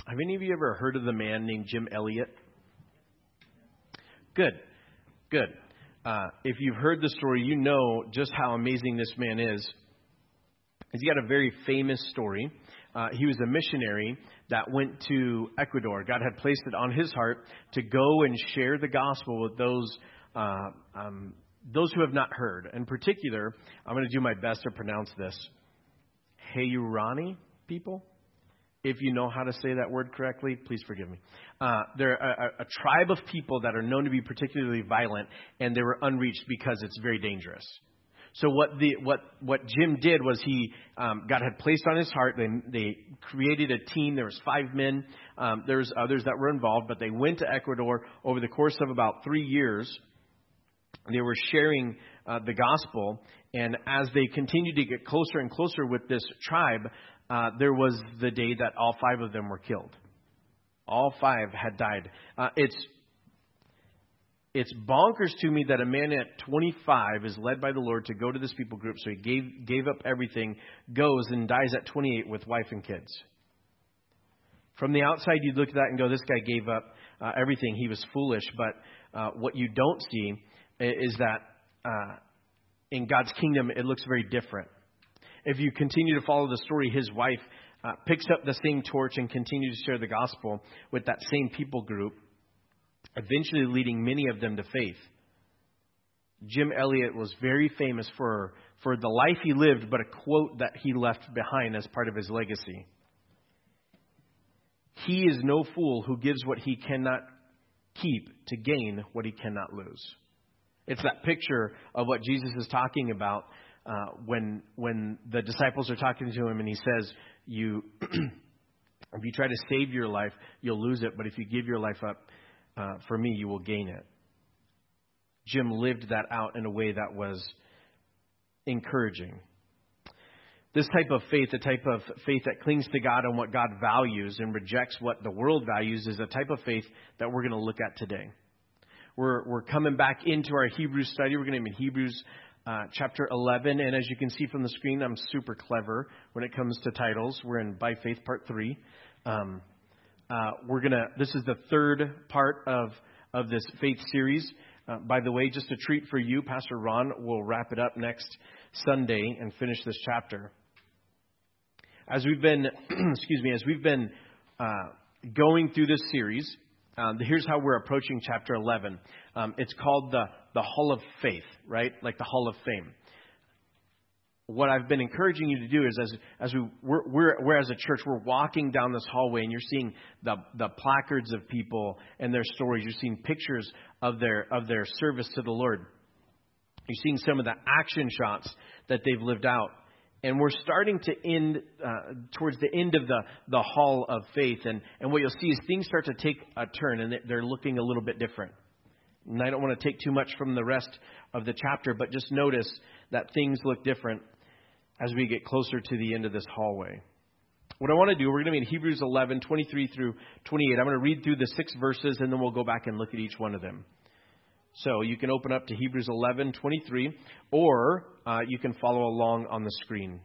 Have any of you ever heard of the man named Jim Elliot? Good. If you've heard the story, you know just how amazing this man is. He's got a very famous story. He was a missionary that went to Ecuador. God had placed it on his heart to go and share the gospel with those who have not heard. In particular, I'm going to do my best to pronounce this. Huaorani people. If you know how to say that word correctly, please forgive me. They're a tribe of people that are known to be particularly violent, and they were unreached because it's very dangerous. So what Jim did was God had placed on his heart. They created a team. There was 5 men. There's others that were involved, but they went to Ecuador over the course of about 3 years. They were sharing the gospel, and as they continued to get closer and closer with this tribe, there was the day that all 5 of them were killed. All 5 had died. It's bonkers to me that a man at 25 is led by the Lord to go to this people group. So he gave up everything, goes and dies at 28 with wife and kids. From the outside, you'd look at that and go, this guy gave up everything. He was foolish. But what you don't see is that in God's kingdom, it looks very different. If you continue to follow the story, his wife picks up the same torch and continues to share the gospel with that same people group, eventually leading many of them to faith. Jim Elliot was very famous for the life he lived, but a quote that he left behind as part of his legacy. He is no fool who gives what he cannot keep to gain what he cannot lose. It's that picture of what Jesus is talking about when the disciples are talking to him and he says, if you try to save your life, you'll lose it. But if you give your life up for me, you will gain it. Jim lived that out in a way that was encouraging. This type of faith, the type of faith that clings to God and what God values and rejects what the world values, is a type of faith that we're going to look at today. We're coming back into our Hebrews study. We're going to be in Hebrews chapter 11. And as you can see from the screen, I'm super clever when it comes to titles. We're in By Faith Part 3. This is the third part of this faith series. By the way, just a treat for you, Pastor Ron will wrap it up next Sunday and finish this chapter. As we've been, going through this series, here's how we're approaching chapter 11. It's called the Hall of Faith, right? Like the Hall of Fame. What I've been encouraging you to do is we're as a church, we're walking down this hallway and you're seeing the placards of people and their stories. You're seeing pictures of their service to the Lord. You're seeing some of the action shots that they've lived out. And we're starting to end towards the end of the Hall of Faith. And what you'll see is things start to take a turn and they're looking a little bit different. And I don't want to take too much from the rest of the chapter, but just notice that things look different as we get closer to the end of this hallway. What I want to do, we're going to be in Hebrews 11, 23 through 28. I'm going to read through the 6 verses and then we'll go back and look at each one of them. So you can open up to Hebrews 11, 23, or you can follow along on the screen.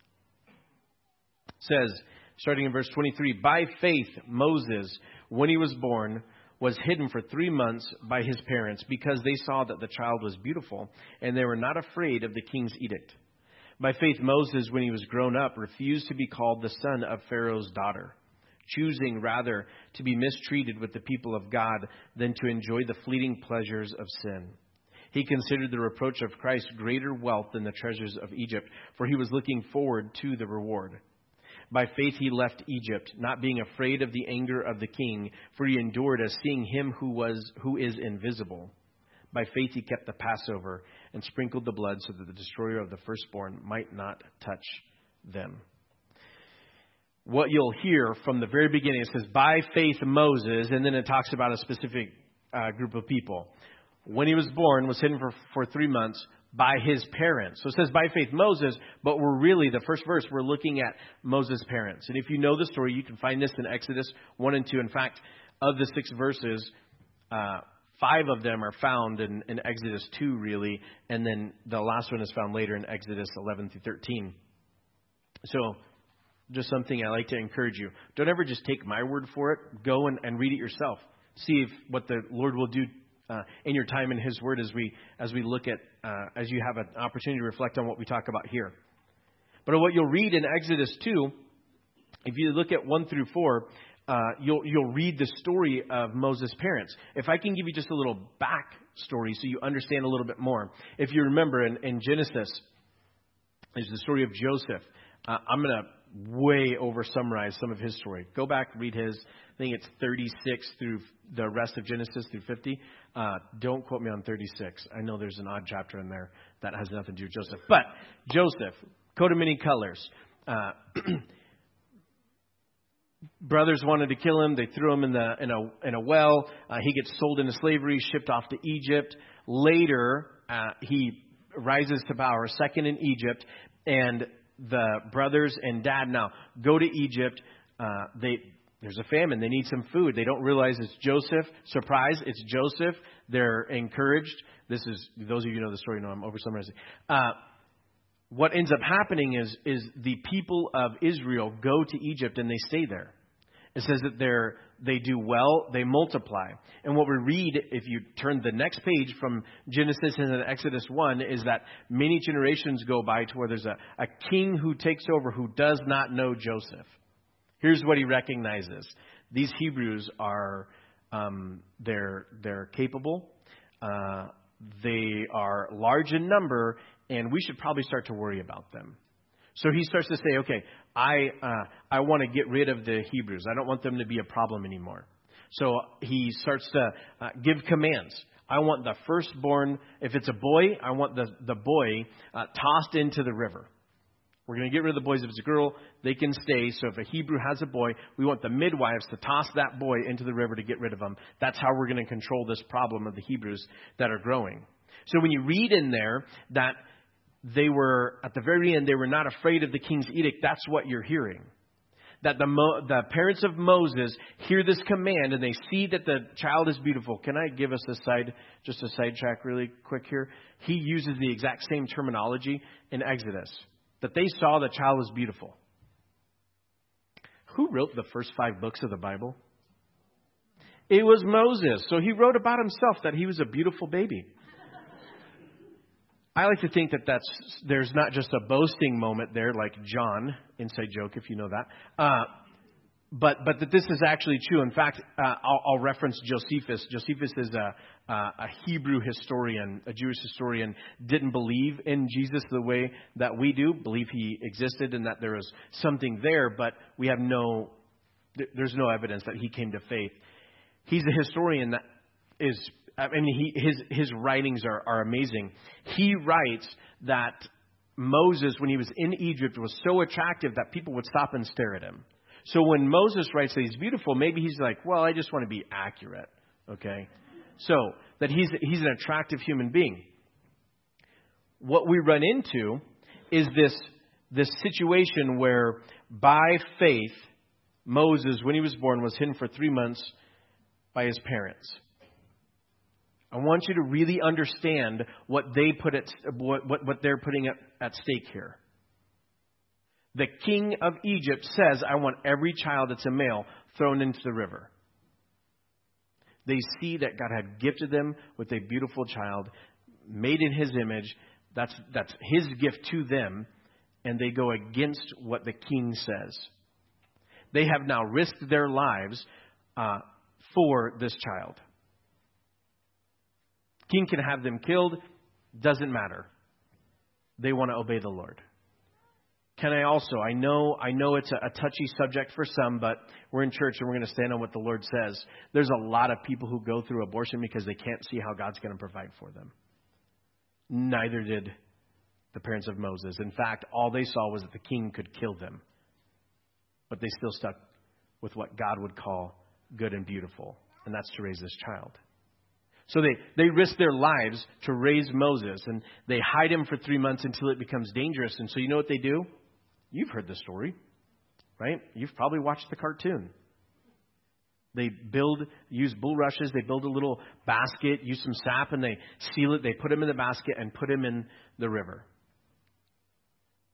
It says, starting in verse 23, by faith Moses, when he was born, was hidden for 3 months by his parents because they saw that the child was beautiful and they were not afraid of the king's edict. By faith Moses, when he was grown up, refused to be called the son of Pharaoh's daughter, choosing rather to be mistreated with the people of God than to enjoy the fleeting pleasures of sin. He considered the reproach of Christ greater wealth than the treasures of Egypt, for he was looking forward to the reward. By faith he left Egypt, not being afraid of the anger of the king, for he endured as seeing him who is invisible. By faith he kept the Passover and sprinkled the blood so that the destroyer of the firstborn might not touch them. What you'll hear from the very beginning, it says, by faith Moses, and then it talks about a specific group of people. When he was born, was hidden for 3 months by his parents. So it says by faith Moses, but the first verse, we're looking at Moses' parents. And if you know the story, you can find this in Exodus 1 and 2. In fact, of the 6 verses, 5 of them are found in Exodus 2, really. And then the last one is found later in Exodus 11 through 13. So just something I like to encourage you. Don't ever just take my word for it. Go and read it yourself. See what the Lord will do in your time in His Word as we look at, as you have an opportunity to reflect on what we talk about here. But what you'll read in Exodus 2, if you look at 1 through 4, you'll read the story of Moses' parents. If I can give you just a little back story so you understand a little bit more. If you remember in Genesis, there's the story of Joseph. I'm going to way over summarize some of his story. Go back, read his. I think it's 36 through the rest of Genesis through 50. Don't quote me on 36. I know there's an odd chapter in there that has nothing to do with Joseph. But Joseph, coat of many colors. Brothers wanted to kill him. They threw him in a well. He gets sold into slavery, shipped off to Egypt. Later, he rises to power, second in Egypt, and the brothers and dad now go to Egypt. There's a famine. They need some food. They don't realize it's Joseph. Surprise, it's Joseph. They're encouraged. This is, those of you who know the story know I'm over summarizing. What ends up happening is the people of Israel go to Egypt and they stay there. It says that they do well, they multiply. And what we read, if you turn the next page from Genesis and Exodus 1, is that many generations go by to where there's a king who takes over who does not know Joseph. Here's what he recognizes. These Hebrews are, they're capable. They are large in number, and we should probably start to worry about them. So he starts to say, okay, I want to get rid of the Hebrews. I don't want them to be a problem anymore. So he starts to give commands. I want the firstborn, if it's a boy, I want the boy tossed into the river. We're going to get rid of the boys. If it's a girl, they can stay. So if a Hebrew has a boy, we want the midwives to toss that boy into the river to get rid of him. That's how we're going to control this problem of the Hebrews that are growing. So when you read in there that they were, at the very end, they were not afraid of the king's edict, that's what you're hearing. That the parents of Moses hear this command and they see that the child is beautiful. Can I give us just a sidetrack really quick here? He uses the exact same terminology in Exodus. That they saw the child was beautiful. Who wrote the first 5 books of the Bible? It was Moses. So he wrote about himself that he was a beautiful baby. I like to think that there's not just a boasting moment there like John, inside joke if you know that, but that this is actually true. In fact, I'll reference Josephus. Josephus is a Hebrew historian, a Jewish historian, didn't believe in Jesus the way that we do, believe he existed and that there was something there, but we have there's no evidence that he came to faith. He's a historian that is, his writings are amazing. He writes that Moses, when he was in Egypt, was so attractive that people would stop and stare at him. So when Moses writes that he's beautiful, maybe he's like, well, I just want to be accurate. Okay. So that he's an attractive human being. What we run into is this situation where by faith, Moses, when he was born, was hidden for 3 months by his parents. I want you to really understand what they what they're putting at stake here. The king of Egypt says, I want every child that's a male thrown into the river. They see that God had gifted them with a beautiful child, made in his image. That's his gift to them, and they go against what the king says. They have now risked their lives for this child. King can have them killed. Doesn't matter. They want to obey the Lord. Can I also, I know it's a touchy subject for some, but we're in church and we're going to stand on what the Lord says. There's a lot of people who go through abortion because they can't see how God's going to provide for them. Neither did the parents of Moses. In fact, all they saw was that the king could kill them. But they still stuck with what God would call good and beautiful, and that's to raise this child. So they risk their lives to raise Moses, and they hide him for 3 months until it becomes dangerous. And so you know what they do? You've heard the story, right? You've probably watched the cartoon. They use bulrushes, they build a little basket, use some sap, and they seal it. They put him in the basket and put him in the river.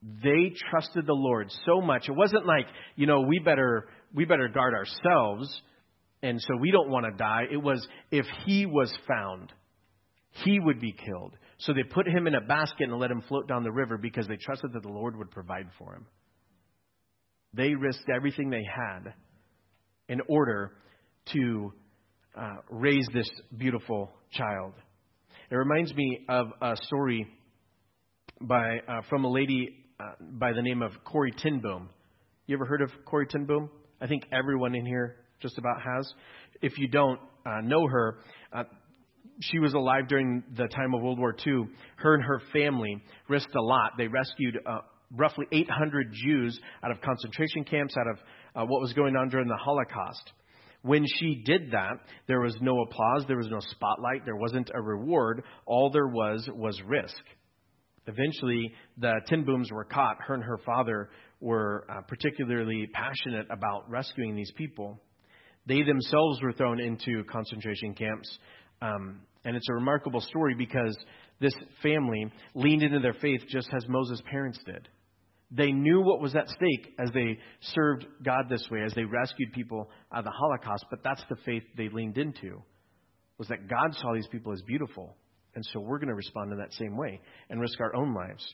They trusted the Lord so much. It wasn't like, we better guard ourselves, and so we don't want to die. It was, if he was found, he would be killed. So they put him in a basket and let him float down the river because they trusted that the Lord would provide for him. They risked everything they had in order to raise this beautiful child. It reminds me of a story from a lady by the name of Corrie ten Boom. You ever heard of Corrie ten Boom? I think everyone in here just about has. If you don't know her, she was alive during the time of World War II. Her and her family risked a lot. They rescued roughly 800 Jews out of concentration camps, out of what was going on during the Holocaust. When she did that, there was no applause, there was no spotlight, there wasn't a reward. All there was risk. Eventually, the ten Booms were caught. Her and her father were particularly passionate about rescuing these people. They themselves were thrown into concentration camps. And it's a remarkable story because this family leaned into their faith just as Moses' parents did. They knew what was at stake as they served God this way, as they rescued people out of the Holocaust. But that's the faith they leaned into, was that God saw these people as beautiful. And so we're going to respond in that same way and risk our own lives.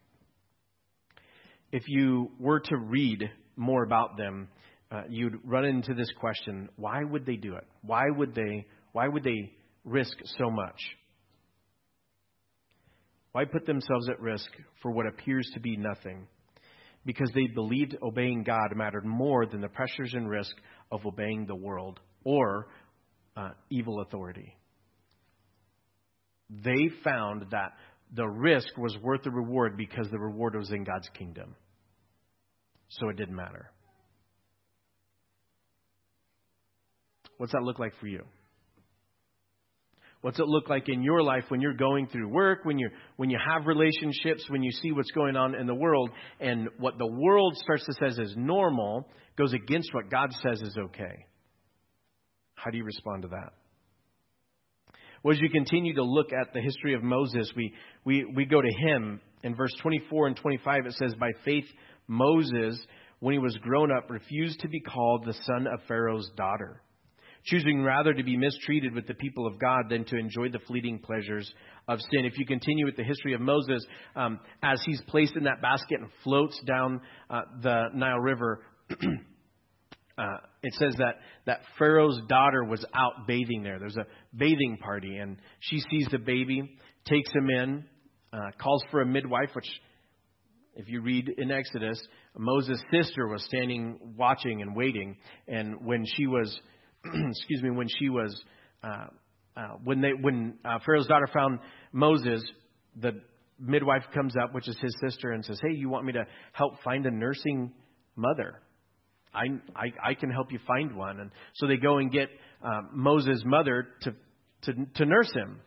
If you were to read more about them, you'd run into this question: why would they do it? Why would they risk so much? Why put themselves at risk for what appears to be nothing? Because they believed obeying God mattered more than the pressures and risk of obeying the world or evil authority. They found that the risk was worth the reward because the reward was in God's kingdom. So it didn't matter. What's that look like for you? What's it look like in your life when you're going through work, when you have relationships, when you see what's going on in the world, and what the world starts to say is normal goes against what God says is okay? How do you respond to that? Well, as you continue to look at the history of Moses, we go to him. In verse 24 and 25, it says, "By faith, Moses, when he was grown up, refused to be called the son of Pharaoh's daughter, choosing rather to be mistreated with the people of God than to enjoy the fleeting pleasures of sin." If you continue with the history of Moses, as he's placed in that basket and floats down the Nile River, it says that Pharaoh's daughter was out bathing there. There's a bathing party, and she sees the baby, takes him in, calls for a midwife, which, if you read in Exodus, Moses' sister was standing, watching and waiting. And when she was, when Pharaoh's daughter found Moses, the midwife comes up, which is his sister, and says, "Hey, you want me to help find a nursing mother? I can help you find one." And so they go and get Moses' mother to nurse him.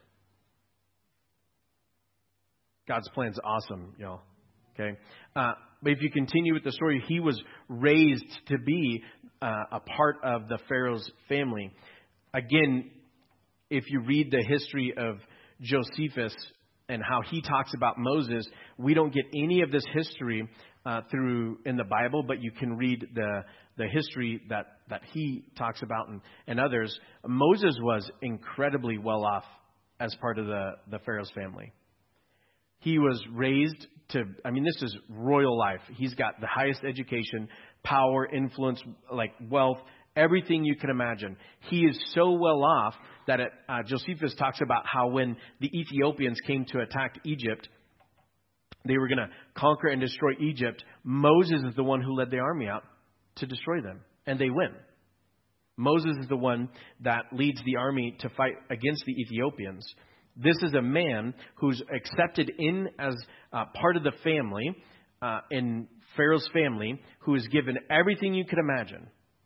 God's plan's awesome, y'all. Okay, but if you continue with the story, he was raised to be a part of the Pharaoh's family. Again, if you read the history of Josephus and how he talks about Moses, we don't get any of this history through in the Bible, but you can read the history that he talks about and others. Moses was incredibly well off as part of the Pharaoh's family. He was raised this is royal life. He's got the highest education, power, influence, like wealth, everything you can imagine. He is so well off that Josephus talks about how when the Ethiopians came to attack Egypt, they were going to conquer and destroy Egypt. Moses is the one who led the army out to destroy them, and they win. Moses is the one that leads the army to fight against the Ethiopians. This is a man who's accepted in as part of the family, in Pharaoh's family, who is given everything you could imagine.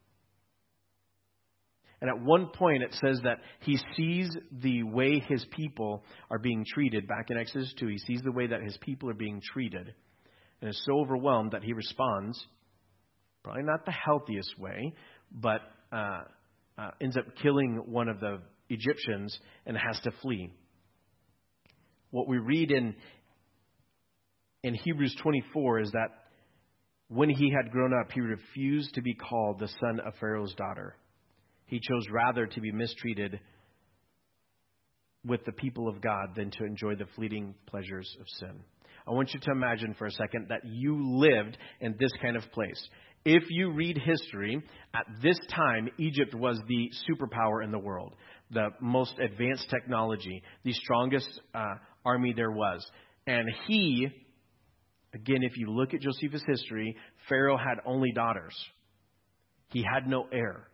And at one point it says that he sees the way his people are being treated. Back in Exodus 2, he sees the way that his people are being treated and is so overwhelmed that he responds, probably not the healthiest way, but ends up killing one of the Egyptians and has to flee. What we read in in Hebrews 24 is that when he had grown up, he refused to be called the son of Pharaoh's daughter. He chose rather to be mistreated with the people of God than to enjoy the fleeting pleasures of sin. I want you to imagine for a second that you lived in this kind of place. If you read history, at this time, Egypt was the superpower in the world, the most advanced technology, the strongest army there was. And he, again, if you look at Josephus' history, Pharaoh had only daughters. He had no heir.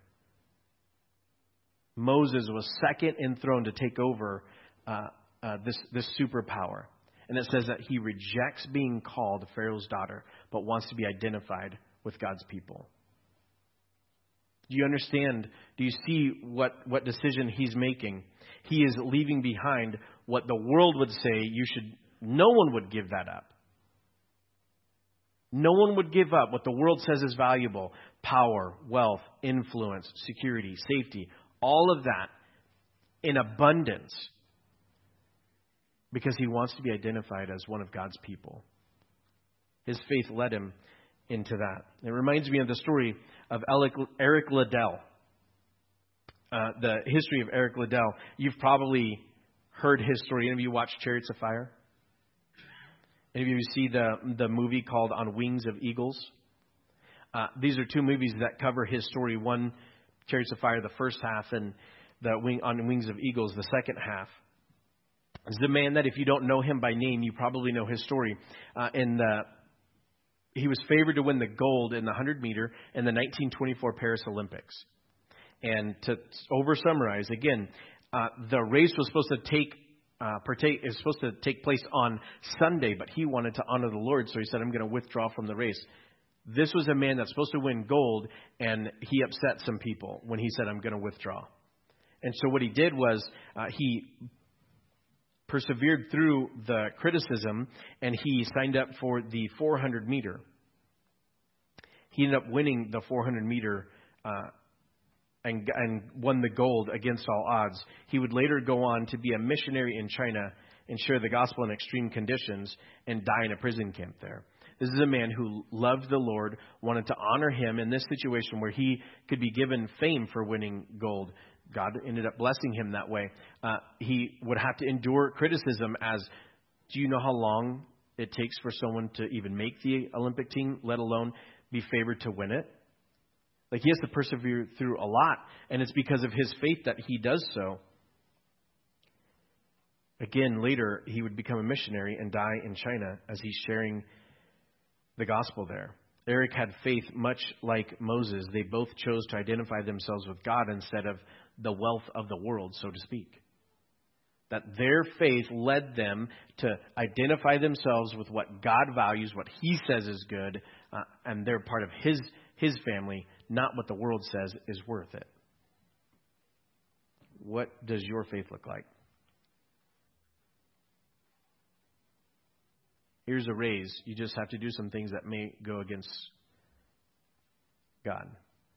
Moses was second in throne to take over this superpower. And it says that he rejects being called Pharaoh's daughter, but wants to be identified with God's people. Do you understand? Do you see what decision he's making? He is leaving behind what the world would say no one would give that up. No one would give up what the world says is valuable. Power, wealth, influence, security, safety, all of that in abundance. Because he wants to be identified as one of God's people. His faith led him into that. It reminds me of the story of Eric Liddell. The history of Eric Liddell. You've probably heard his story. Any of you watch Chariots of Fire? Any of you see the movie called On Wings of Eagles? These are two movies that cover his story. One, Chariots of Fire, the first half, and On Wings of Eagles, the second half. This is a man that if you don't know him by name, you probably know his story. He was favored to win the gold in the 100-meter in the 1924 Paris Olympics. And to over-summarize, again, the race was supposed to take place on Sunday, but he wanted to honor the Lord, so he said, I'm going to withdraw from the race. This was a man that's supposed to win gold, and he upset some people when he said, I'm going to withdraw. And so what he did was he persevered through the criticism, and he signed up for the 400-meter. He ended up winning the 400-meter and won the gold against all odds. He would later go on to be a missionary in China and share the gospel in extreme conditions and die in a prison camp there. This is a man who loved the Lord, wanted to honor him in this situation where he could be given fame for winning gold. God ended up blessing him that way. He would have to endure criticism as, do you know how long it takes for someone to even make the Olympic team, let alone be favored to win it? Like, he has to persevere through a lot, and it's because of his faith that he does so. Again, later, he would become a missionary and die in China as he's sharing the gospel there. Eric had faith much like Moses. They both chose to identify themselves with God instead of the wealth of the world, so to speak. That their faith led them to identify themselves with what God values, what He says is good, and they're part of His family, not what the world says is worth it. What does your faith look like? Here's a raise. You just have to do some things that may go against God.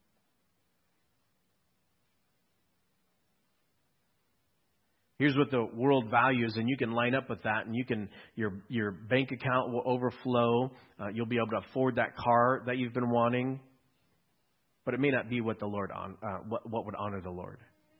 Here's what the world values, and you can line up with that, and your bank account will overflow. You'll be able to afford that car that you've been wanting, but it may not be what the Lord what would honor the Lord.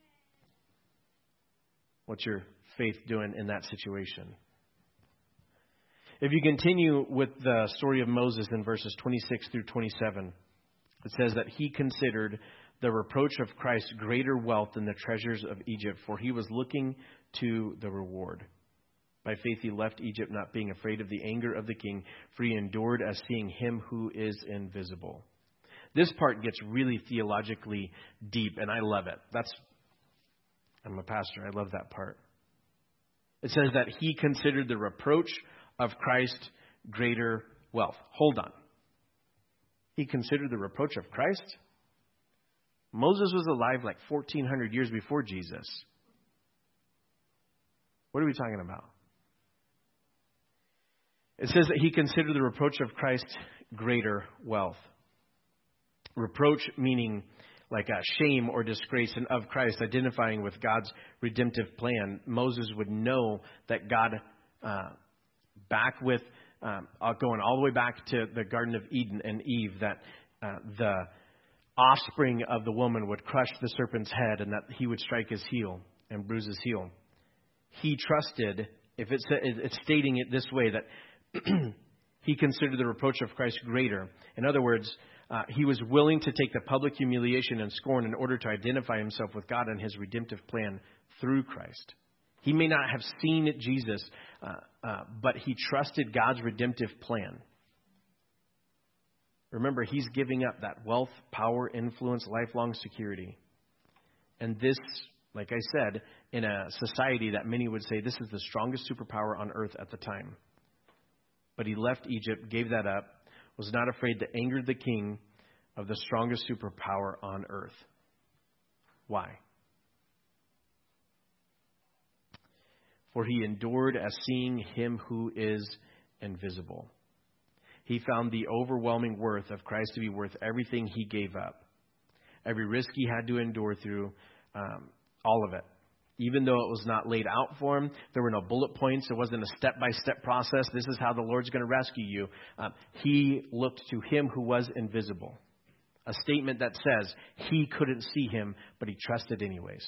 What's your faith doing in that situation? If you continue with the story of Moses in verses 26 through 27, it says that he considered the reproach of Christ greater wealth than the treasures of Egypt, for he was looking to the reward. By faith he left Egypt, not being afraid of the anger of the king, for he endured as seeing him who is invisible. This part gets really theologically deep, and I love it. I'm a pastor. I love that part. It says that he considered the reproach of Christ greater wealth. Hold on. He considered the reproach of Christ? Moses was alive like 1,400 years before Jesus. What are we talking about? It says that he considered the reproach of Christ greater wealth. Reproach meaning like a shame or disgrace, and of Christ identifying with God's redemptive plan. Moses would know that God, back with going all the way back to the Garden of Eden and Eve, that the offspring of the woman would crush the serpent's head and that he would strike his heel and bruise his heel. He trusted, if it's stating it this way, that he considered the reproach of Christ greater. In other words, he was willing to take the public humiliation and scorn in order to identify himself with God and his redemptive plan through Christ. He may not have seen Jesus, but he trusted God's redemptive plan. Remember, he's giving up that wealth, power, influence, lifelong security. And this, like I said, in a society that many would say this is the strongest superpower on earth at the time. But he left Egypt, gave that up, was not afraid to anger the king of the strongest superpower on earth. Why? For he endured as seeing him who is invisible. He found the overwhelming worth of Christ to be worth everything he gave up. Every risk he had to endure through, all of it. Even though it was not laid out for him, there were no bullet points. It wasn't a step-by-step process. This is how the Lord's going to rescue you. He looked to him who was invisible. A statement that says he couldn't see him, but he trusted anyways.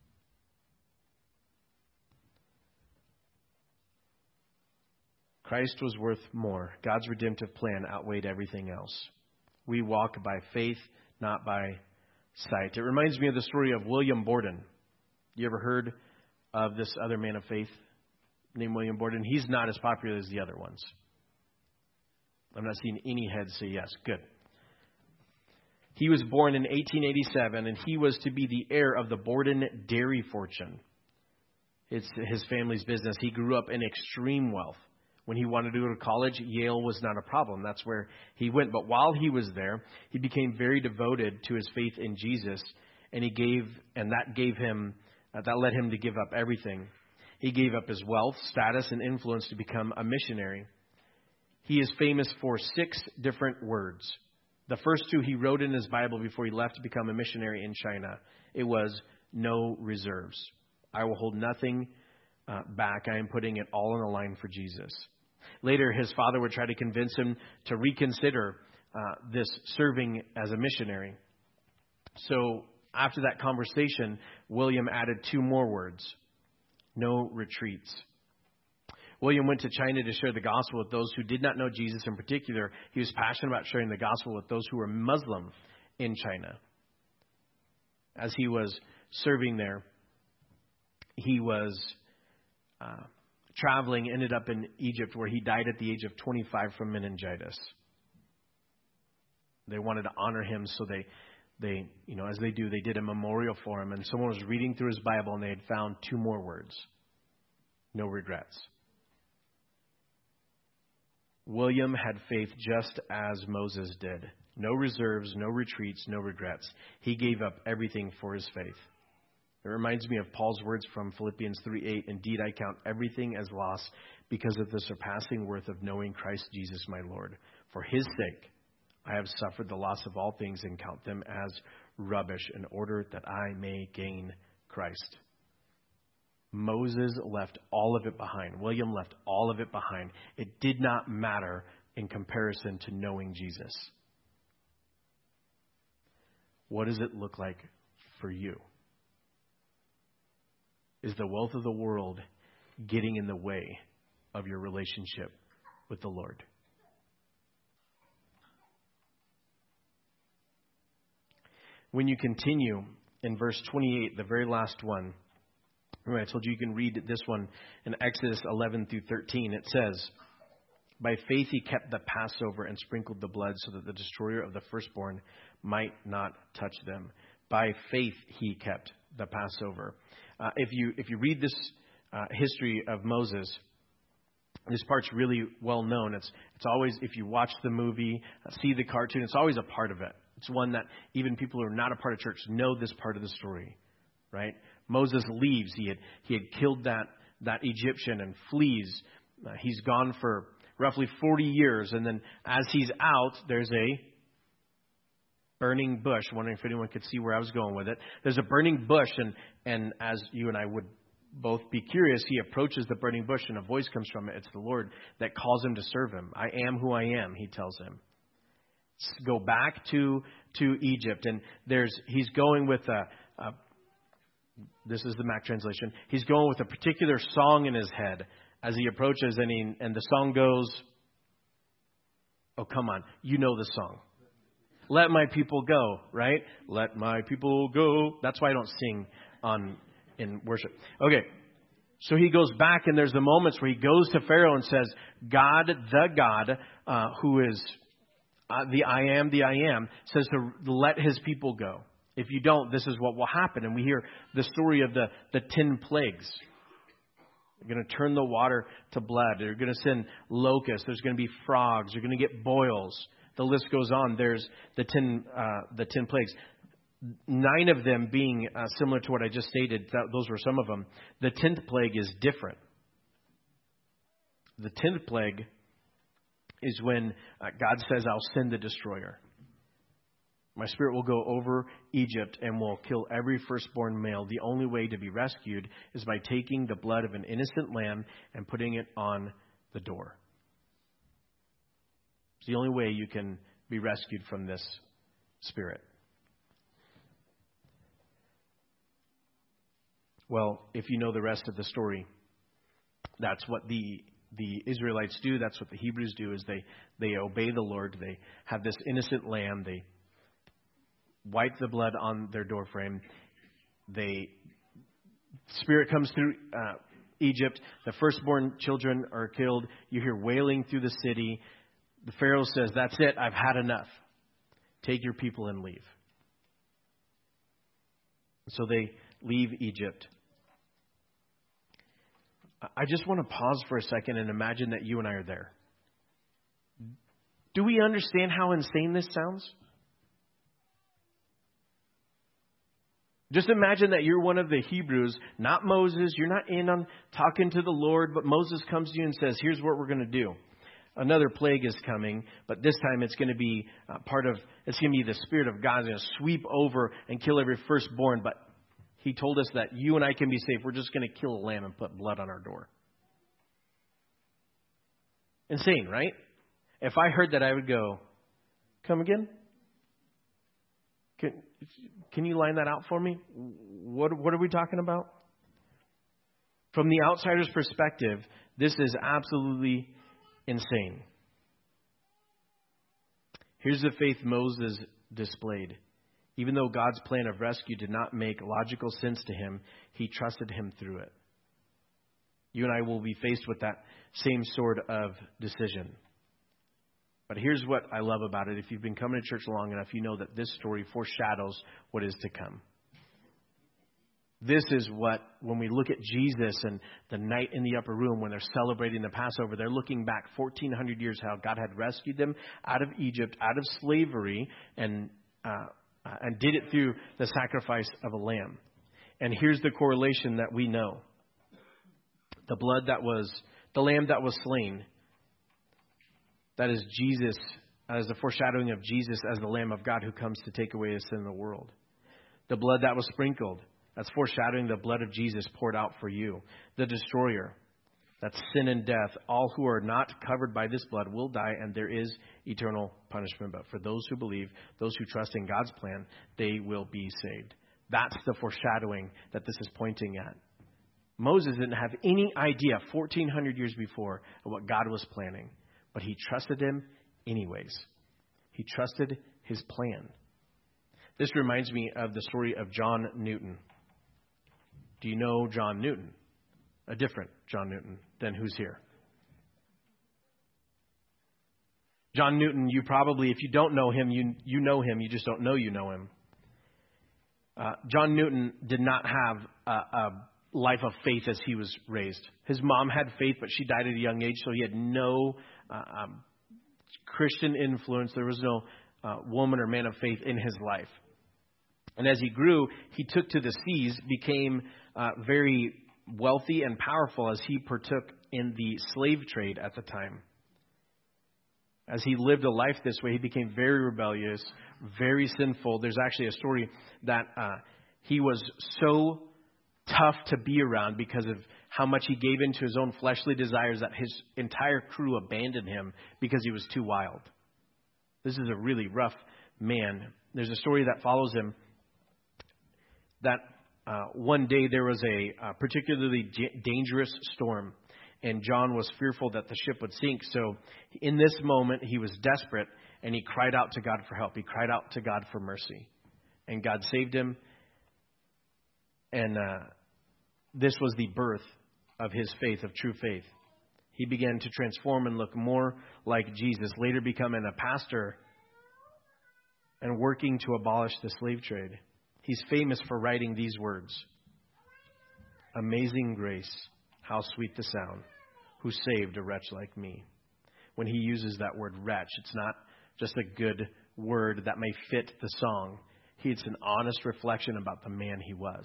Christ was worth more. God's redemptive plan outweighed everything else. We walk by faith, not by sight. It reminds me of the story of William Borden. You ever heard of this other man of faith named William Borden? He's not as popular as the other ones. I'm not seeing any heads say yes. Good. He was born in 1887, and he was to be the heir of the Borden dairy fortune. It's his family's business. He grew up in extreme wealth. When he wanted to go to college, Yale was not a problem. That's where he went. But while he was there, he became very devoted to his faith in Jesus, and that led him to give up everything. He gave up his wealth, status, and influence to become a missionary. He is famous for 6 different words. The first 2 he wrote in his Bible before he left to become a missionary in China. It was, "No reserves. I will hold nothing back. I am putting it all on the line for Jesus." Later, his father would try to convince him to reconsider this serving as a missionary. So after that conversation, William added 2 more words: no retreats. William went to China to share the gospel with those who did not know Jesus. In particular, he was passionate about sharing the gospel with those who were Muslim in China. As he was serving there, he was traveling, ended up in Egypt, where he died at the age of 25 from meningitis. They wanted to honor him, so they as they do, they did a memorial for him. And someone was reading through his Bible, and they had found 2 more words: no regrets. William had faith just as Moses did. No reserves, no retreats, no regrets. He gave up everything for his faith. It reminds me of Paul's words from Philippians 3:8. Indeed, I count everything as loss because of the surpassing worth of knowing Christ Jesus my Lord. For his sake, I have suffered the loss of all things and count them as rubbish in order that I may gain Christ. Moses left all of it behind. William left all of it behind. It did not matter in comparison to knowing Jesus. What does it look like for you? Is the wealth of the world getting in the way of your relationship with the Lord? When you continue in verse 28, the very last one, remember I told you can read this one in Exodus 11 through 13. It says, by faith he kept the Passover and sprinkled the blood so that the destroyer of the firstborn might not touch them. By faith he kept the Passover. If you read this history of Moses, this part's really well known. It's always, if you watch the movie, see the cartoon, it's always a part of it. It's one that even people who are not a part of church know this part of the story, right? Moses leaves. He had killed that Egyptian and flees. He's gone for roughly 40 years. And then as he's out, there's a burning bush. Wondering if anyone could see where I was going with it. There's a burning bush, and as you and I would both be curious, he approaches the burning bush and a voice comes from it. It's the Lord that calls him to serve him. I am who I am, he tells him. Go back to Egypt. And he's going with this is the Mac translation. He's going with a particular song in his head as he approaches, and the song goes, oh, come on. You know the song. Let my people go, right? Let my people go. That's why I don't sing in worship. Okay. So he goes back, and there's the moments where he goes to Pharaoh and says, God, the God, who is the I am, says to let his people go. If you don't, this is what will happen. And we hear the story of the 10 plagues. They're going to turn the water to blood. They're going to send locusts. There's going to be frogs. They're going to get boils. The list goes on. There's the 10 plagues. 9 of them being similar to what I just stated. Those were some of them. The 10th plague is different. The 10th plague is when God says, I'll send the destroyer. My spirit will go over Egypt and will kill every firstborn male. The only way to be rescued is by taking the blood of an innocent lamb and putting it on the door. It's the only way you can be rescued from this spirit. Well, if you know the rest of the story, that's what the Israelites do. That's what the Hebrews do, is they obey the Lord. They have this innocent lamb. They wipe the blood on their doorframe. Spirit comes through Egypt. The firstborn children are killed. You hear wailing through the city. The Pharaoh says, that's it. I've had enough. Take your people and leave. So they leave Egypt. I just want to pause for a second and imagine that you and I are there. Do we understand how insane this sounds? Just imagine that you're one of the Hebrews, not Moses. You're not in on talking to the Lord, but Moses comes to you and says, here's what we're going to do. Another plague is coming, but this time it's going to be it's going to be the Spirit of God is going to sweep over and kill every firstborn. But he told us that you and I can be safe. We're just going to kill a lamb and put blood on our door. Insane, right? If I heard that, I would go, come again? Can you line that out for me? What are we talking about? From the outsider's perspective, this is absolutely insane. Here's the faith Moses displayed. Even though God's plan of rescue did not make logical sense to him, he trusted him through it. You and I will be faced with that same sort of decision. But here's what I love about it. If you've been coming to church long enough, you know that this story foreshadows what is to come. This is what, when we look at Jesus and the night in the upper room when they're celebrating the Passover, they're looking back 1,400 years how God had rescued them out of Egypt, out of slavery, and did it through the sacrifice of a lamb. And here's the correlation that we know. The lamb that was slain, that is Jesus, as the foreshadowing of Jesus as the Lamb of God who comes to take away the sin of the world. The blood that was sprinkled, that's foreshadowing the blood of Jesus poured out for you. The destroyer, that's sin and death. All who are not covered by this blood will die, and there is eternal punishment. But for those who believe, those who trust in God's plan, they will be saved. That's the foreshadowing that this is pointing at. Moses didn't have any idea 1,400 years before of what God was planning. But he trusted him anyways. He trusted his plan. This reminds me of the story of John Newton. Do you know John Newton? A different John Newton than who's here. John Newton, you probably, if you don't know him, you know him. You just don't know you know him. John Newton did not have a life of faith as he was raised. His mom had faith, but she died at a young age, so he had no Christian influence. There was no woman or man of faith in his life. And as he grew, he took to the seas, became very wealthy and powerful as he partook in the slave trade at the time. As he lived a life this way, he became very rebellious, very sinful. There's actually a story that he was so tough to be around because of how much he gave into his own fleshly desires that his entire crew abandoned him because he was too wild. This is a really rough man. There's a story that follows him that one day there was a particularly dangerous storm, and John was fearful that the ship would sink. So in this moment, he was desperate, and he cried out to God for help. He cried out to God for mercy, and God saved him. And this was the birth of his faith, of true faith. He began to transform and look more like Jesus, later becoming a pastor and working to abolish the slave trade. He's famous for writing these words: "Amazing grace, how sweet the sound, who saved a wretch like me." When he uses that word wretch, it's not just a good word that may fit the song. It's an honest reflection about the man he was.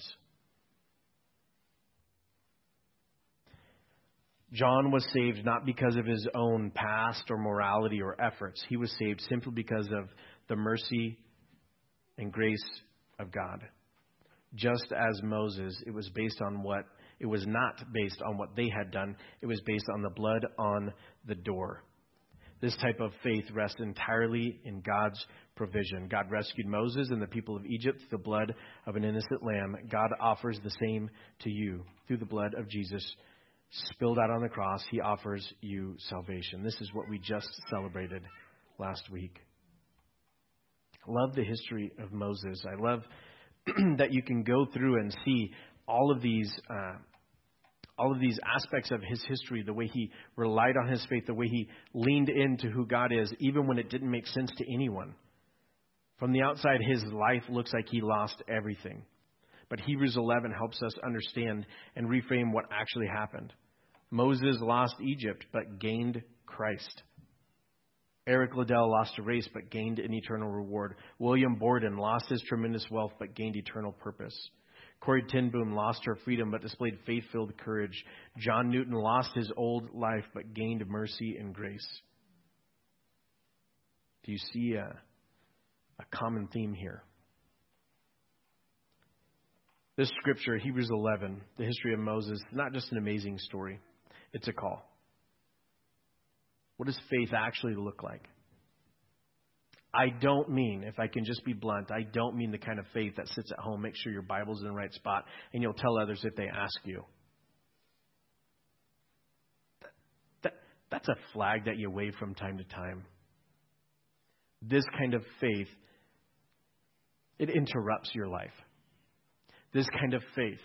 John was saved not because of his own past or morality or efforts. He was saved simply because of the mercy and grace of God. Just as Moses, it was not based on what they had done. It was based on the blood on the door. This type of faith rests entirely in God's provision. God rescued Moses and the people of Egypt through the blood of an innocent lamb. God offers the same to you through the blood of Jesus spilled out on the cross. He offers you salvation. This is what we just celebrated last week. I love the history of Moses. I love that you can go through and see all of these aspects of his history, the way he relied on his faith, the way he leaned into who God is, even when it didn't make sense to anyone. From the outside, his life looks like he lost everything. But Hebrews 11 helps us understand and reframe what actually happened. Moses lost Egypt, but gained Christ. Eric Liddell lost a race, but gained an eternal reward. William Borden lost his tremendous wealth, but gained eternal purpose. Corrie ten Boom lost her freedom, but displayed faith-filled courage. John Newton lost his old life, but gained mercy and grace. Do you see a common theme here? This scripture, Hebrews 11, the history of Moses, is not just an amazing story. It's a call. What does faith actually look like? I don't mean, if I can just be blunt, I don't mean the kind of faith that sits at home, makes sure your Bible's in the right spot, and you'll tell others if they ask you. That's a flag that you wave from time to time. This kind of faith, it interrupts your life. This kind of faith,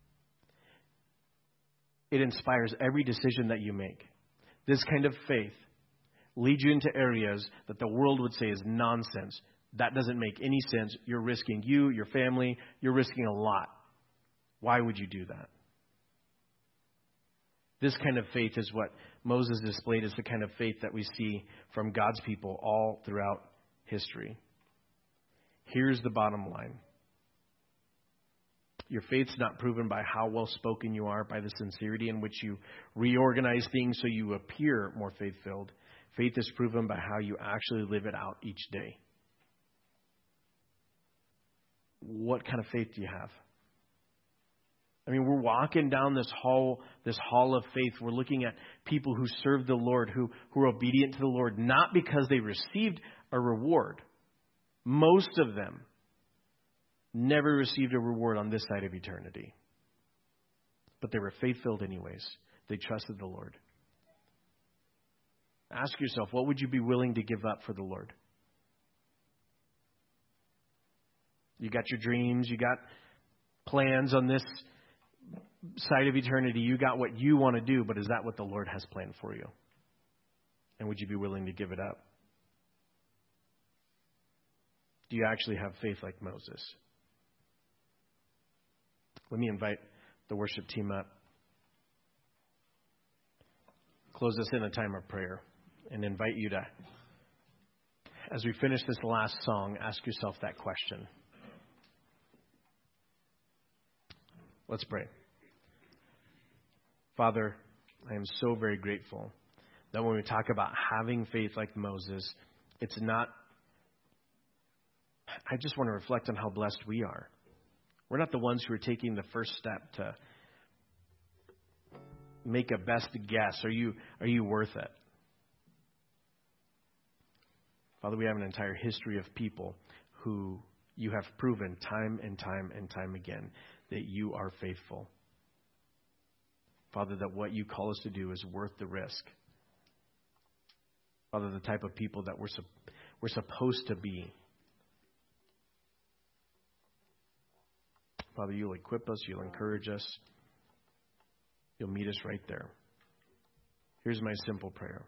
it inspires every decision that you make. This kind of faith leads you into areas that the world would say is nonsense. That doesn't make any sense. You're risking you, your family, you're risking a lot. Why would you do that? This kind of faith is what Moses displayed as the kind of faith that we see from God's people all throughout history. Here's the bottom line. Your faith's not proven by how well spoken you are, by the sincerity in which you reorganize things so you appear more faith-filled. Faith is proven by how you actually live it out each day. What kind of faith do you have? I mean, we're walking down this hall of faith. We're looking at people who serve the Lord, who are obedient to the Lord, not because they received a reward. Most of them never received a reward on this side of eternity. But they were faith-filled anyways. They trusted the Lord. Ask yourself, what would you be willing to give up for the Lord? You got your dreams, you got plans on this side of eternity, you got what you want to do, but is that what the Lord has planned for you? And would you be willing to give it up? Do you actually have faith like Moses? Let me invite the worship team up. Close us in a time of prayer and invite you to, as we finish this last song, ask yourself that question. Let's pray. Father, I am so very grateful that when we talk about having faith like Moses, it's not, I just want to reflect on how blessed we are. We're not the ones who are taking the first step to make a best guess. Are you worth it? Father, we have an entire history of people who you have proven time and time and time again that you are faithful. Father, that what you call us to do is worth the risk. Father, the type of people that we're supposed to be. Father, you'll equip us, you'll encourage us, you'll meet us right there. Here's my simple prayer.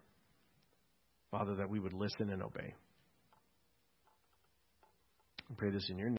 Father, that we would listen and obey. I pray this in your name.